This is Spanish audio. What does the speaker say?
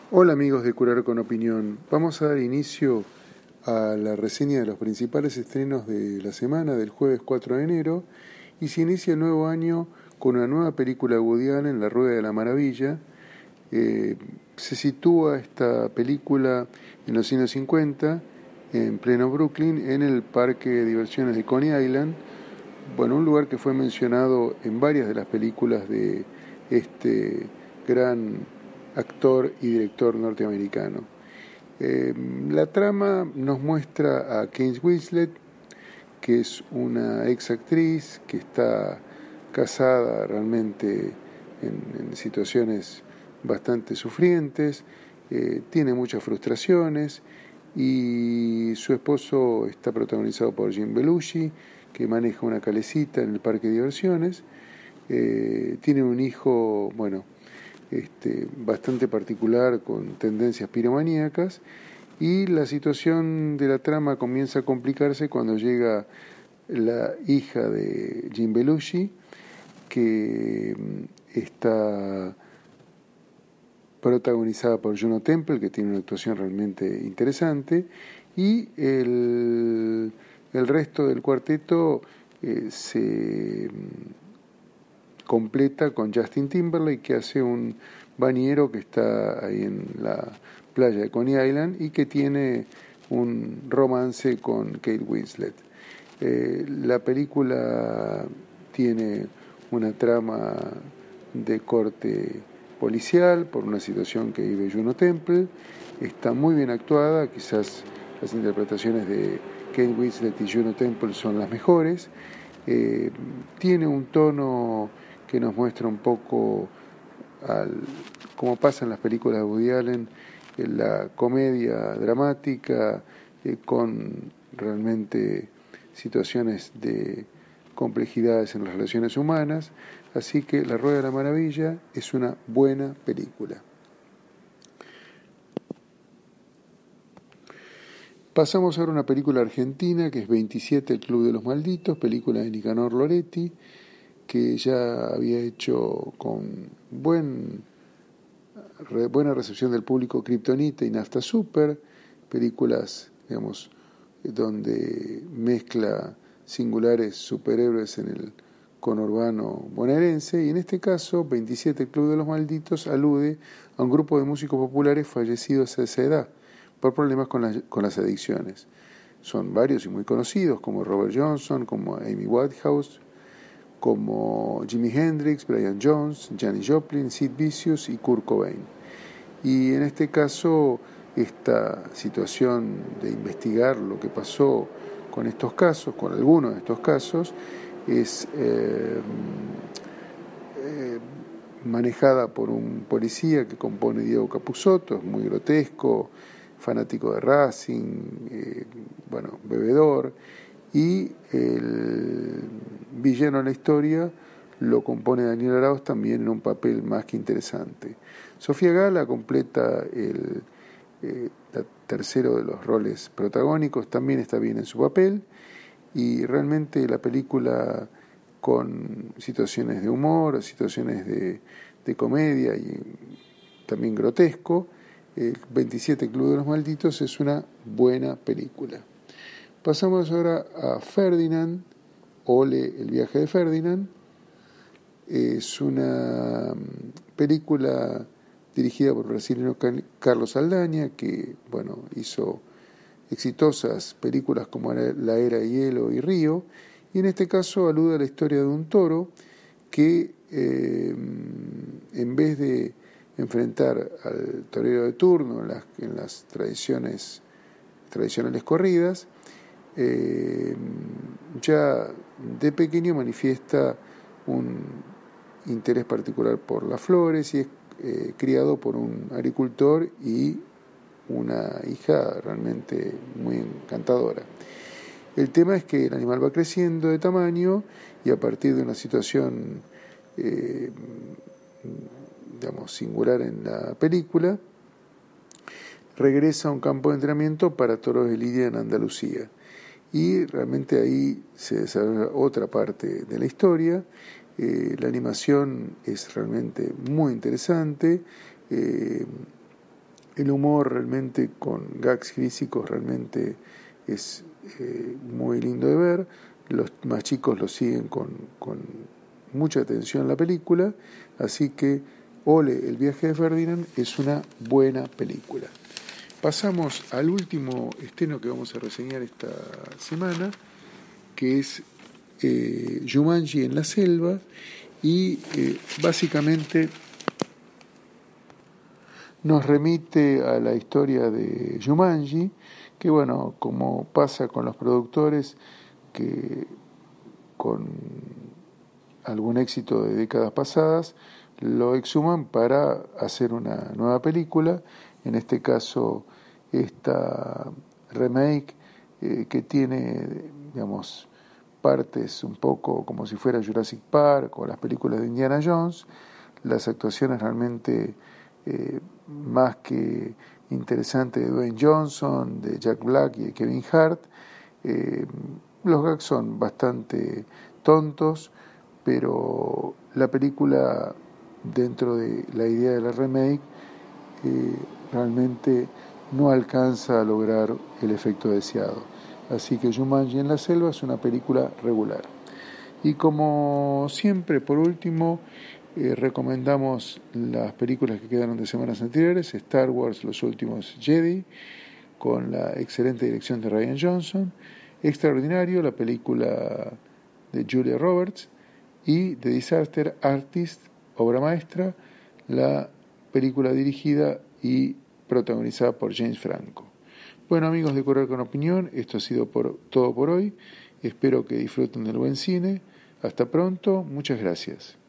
Hola amigos de Curar con Opinión, vamos a dar inicio a la reseña de los principales estrenos de la semana del jueves 4 de enero y se inicia el nuevo año con una nueva película de Woody Allen, La Rueda de la Maravilla. Se sitúa esta película en los años 50, en pleno Brooklyn, en el parque de diversiones de Coney Island, un lugar que fue mencionado en varias de las películas de este gran actor y director norteamericano. La trama nos muestra a Kate Winslet, que es una ex actriz que está casada realmente en situaciones bastante sufrientes, tiene muchas frustraciones y su esposo está protagonizado por Jim Belushi, que maneja una calecita en el parque de diversiones. Tiene un hijo, bastante particular con tendencias piromaníacas, y la situación de la trama comienza a complicarse cuando llega la hija de Jim Belushi, que está protagonizada por Juno Temple, que tiene una actuación realmente interesante, y el resto del cuarteto se completa con Justin Timberlake, que hace un bañero que está ahí en la playa de Coney Island y que tiene un romance con Kate Winslet. La película tiene una trama de corte policial por una situación que vive Juno Temple. Está muy bien actuada, quizás las interpretaciones de Kate Winslet y Juno Temple son las mejores. Tiene un tono que nos muestra un poco como pasa en las películas de Woody Allen, la comedia dramática, con realmente situaciones de complejidades en las relaciones humanas. Así que La Rueda de la Maravilla es una buena película. Pasamos ahora a una película argentina que es 27, El Club de los Malditos, película de Nicanor Loretti, que ya había hecho con buena recepción del público Kryptonita y Nafta Super, películas, donde mezcla singulares superhéroes en el conurbano bonaerense, y en este caso 27, El Club de los Malditos, alude a un grupo de músicos populares fallecidos a esa edad por problemas con las adicciones. Son varios y muy conocidos, como Robert Johnson, como Amy Winehouse, como Jimi Hendrix, Brian Jones, Janis Joplin, Sid Vicious y Kurt Cobain. Y en este caso, esta situación de investigar lo que pasó con estos casos, con algunos de estos casos, es manejada por un policía que compone Diego Capusotto, es muy grotesco, fanático de Racing, bebedor, y el villano de la historia lo compone Daniel Arauz, también en un papel más que interesante. Sofía Gala completa el tercero de los roles protagónicos, también está bien en su papel, y realmente la película, con situaciones de humor, situaciones de comedia y también grotesco, el 27, Club de los Malditos, es una buena película. Pasamos ahora a Ferdinand, Ole, el viaje de Ferdinand. Es una película dirigida por el brasileño Carlos Saldaña, que hizo exitosas películas como La Era de Hielo y Río, y en este caso alude a la historia de un toro que en vez de enfrentar al torero de turno en las tradicionales corridas, ya de pequeño manifiesta un interés particular por las flores y es criado por un agricultor y una hija realmente muy encantadora. El tema es que el animal va creciendo de tamaño y a partir de una situación singular en la película, regresa a un campo de entrenamiento para toros de lidia en Andalucía. Y realmente ahí se desarrolla otra parte de la historia. La animación es realmente muy interesante. El humor realmente con gags físicos realmente es muy lindo de ver. Los más chicos lo siguen con mucha atención la película, así que Ole, el viaje de Ferdinand es una buena película. Pasamos al último estreno que vamos a reseñar esta semana, que es Jumanji en la selva, y básicamente nos remite a la historia de Jumanji, que bueno, como pasa con los productores que con algún éxito de décadas pasadas lo exhuman para hacer una nueva película, en este caso esta remake que tiene, digamos, partes un poco como si fuera Jurassic Park o las películas de Indiana Jones. Las actuaciones realmente más que interesantes de Dwayne Johnson, de Jack Black y de Kevin Hart. Los gags son bastante tontos, pero la película, dentro de la idea de la remake, realmente no alcanza a lograr el efecto deseado. Así que Jumanji en la selva es una película regular. Y como siempre, por último, recomendamos las películas que quedaron de semanas anteriores: Star Wars, Los Últimos Jedi, con la excelente dirección de Rian Johnson; Extraordinario, la película de Julia Roberts; y The Disaster Artist, obra maestra, la película dirigida y protagonizada por James Franco. Bueno, amigos de Correr con Opinión, esto ha sido todo por hoy. Espero que disfruten del buen cine. Hasta pronto, muchas gracias.